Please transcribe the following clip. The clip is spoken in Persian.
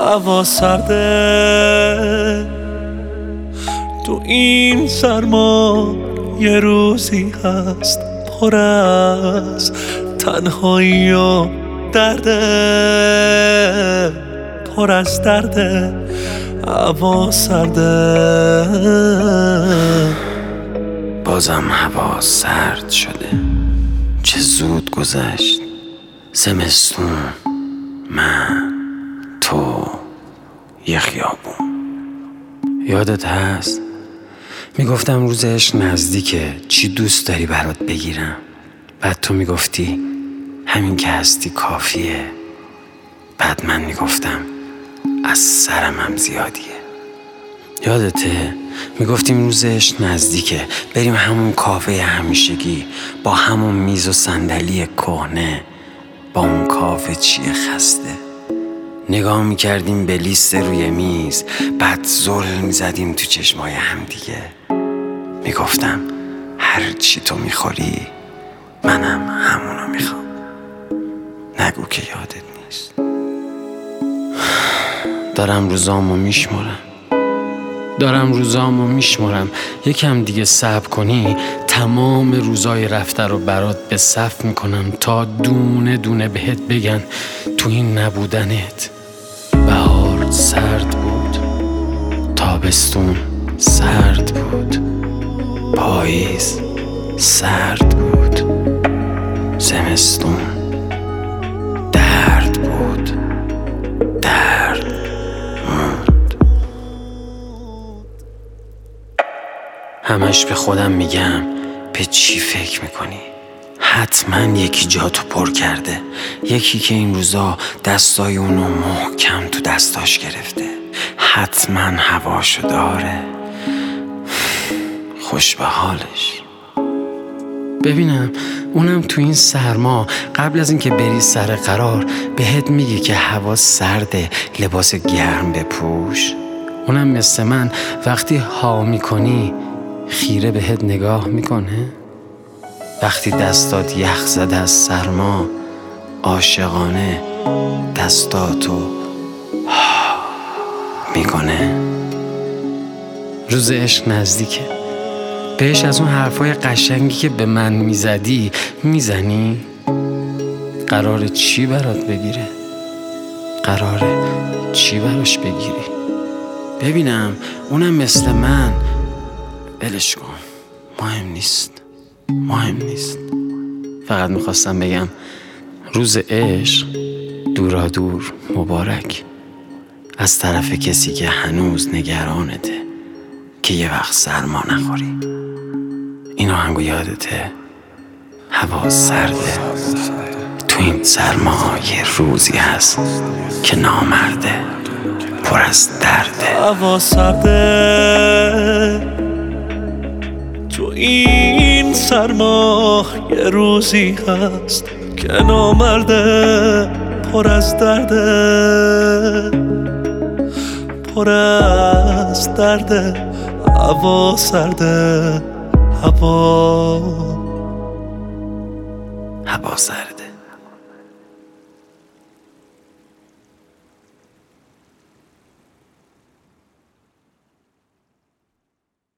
هوا سرده تو این سرما، یه روزی هست پر از تنهایی و درده، پر از درده. هوا سرده، بازم هوا سرد شده. چه زود گذشت زمستون، من، تو، یه خیابون. یادت هست میگفتم روز عشق نزدیکه، چی دوست داری برات بگیرم؟ بعد تو میگفتی همین که هستی کافیه. بعد من میگفتم از سرم هم زیادیه. یادته میگفتیم روز عشق نزدیکه، بریم همون کافه همیشگی با همون میز و صندلی کهنه، با اون کافه چیه خسته. نگاه میکردیم به لیست روی میز، بعد زل میزدیم تو چشمای هم دیگه. میگفتم هر چی تو میخوری منم همونو میخوام. نگو که یادت نیست. دارم روزامو میشمرم. یکم دیگه صبر کنی تمام روزای رفته رو برات به صف میکنم تا دونه دونه بهت بگن تو این نبودنت. بهار سرد بود، تابستون سرد بود، پاییز سرد بود، زمستون درد بود، درد موند. همش به خودم میگم به چی فکر میکنی؟ حتما یکی جاتو پر کرده، یکی که این روزا دستای اونو محکم تو دستاش گرفته، حتما هواشو داره، خوش به حالش. ببینم اونم تو این سرما قبل از اینکه بری سر قرار بهت میگه که هوا سرده، لباس گرم بپوش. اونم مثل من وقتی ها میکنی خیره بهت نگاه میکنه. وقتی دستات یخ زده از سرما عاشقانه دستاتو میکنه. روز عشق نزدیکه، بهش از اون حرفای قشنگی که به من میزدی میزنی؟ قراره چی برات بگیره؟ قراره چی براش بگیری؟ ببینم اونم مثل من. ولش کن، مهم نیست. فقط میخواستم بگم روز عشق دورادور مبارک، از طرف کسی که هنوز نگرانته که یه وقت سرما نخوری. این آهنگو یادته؟ هوا سرده، تو این سرما یه روزی هست که نامرده، پر از درده. هوا سرده تو این سرما، یه روزی هست که نامرده، پر از درده، پر از درده. هوا سرده، هوا سرده.